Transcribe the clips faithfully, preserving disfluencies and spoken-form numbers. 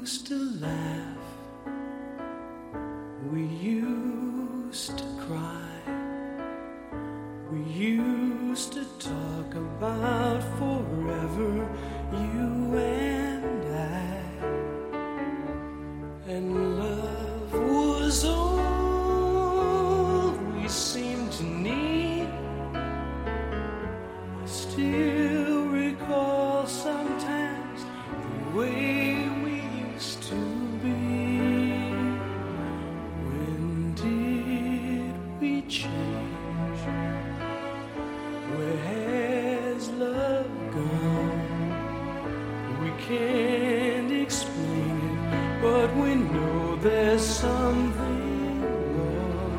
used to laugh, we used to cry, we used to talk about forever, you and I, and love was all we seemed to need. I still recall sometimes the way we used to be. When did we change? Where has love gone? We can't explain it, but we know there's something wrong.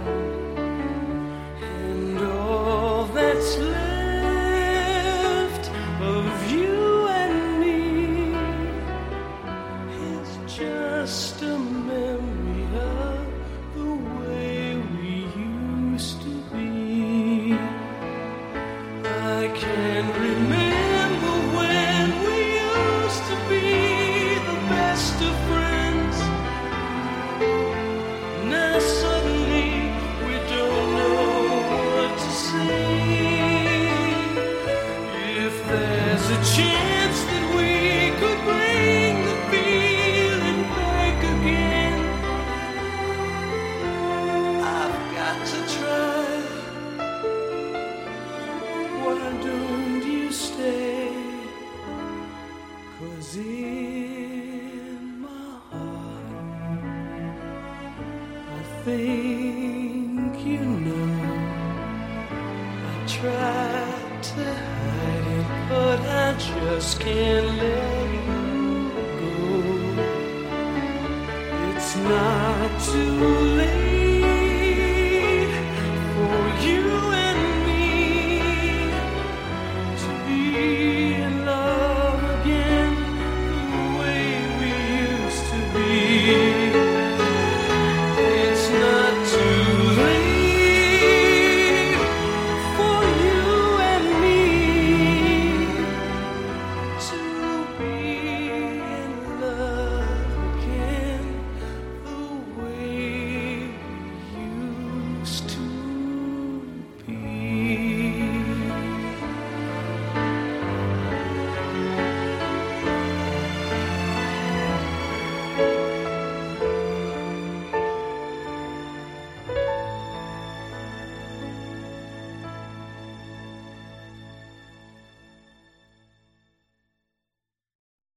And all that's left of you and me is just a memory of the way we used to be. I can remember when we used to be the best of friends. Now suddenly we don't know what to say. If there's a chance that we could bring the feeling back again, I've got to try. Why don't you stay? 'Cause in my heart I think you know I tried to hide it, but I just can't let you go. It's not too